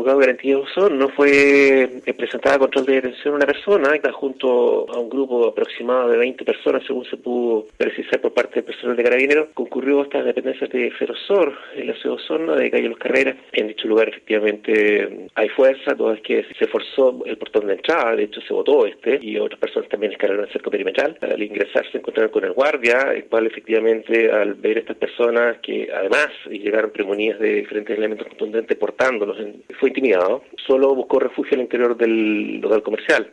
juzgado de garantía de Osorno no fue presentada a control de detención una persona, junto a un grupo aproximado de 20 personas, según se pudo precisar por parte del personal de Carabineros, concurrió a estas dependencias de Ferosor, en la ciudad de Osorno, de calle Los Carreras. En dicho lugar, efectivamente, hay fuerza, toda vez que se forzó el portón de entrada, de hecho se botó y otras personas también escalaron el cerco perimetral. Al ingresar se encontraron con el guardia, el cual efectivamente, al ver a estas personas que además llegaron premonidas de diferentes elementos contundentes portándolos, fue intimidado. Solo buscó refugio al interior del local comercial.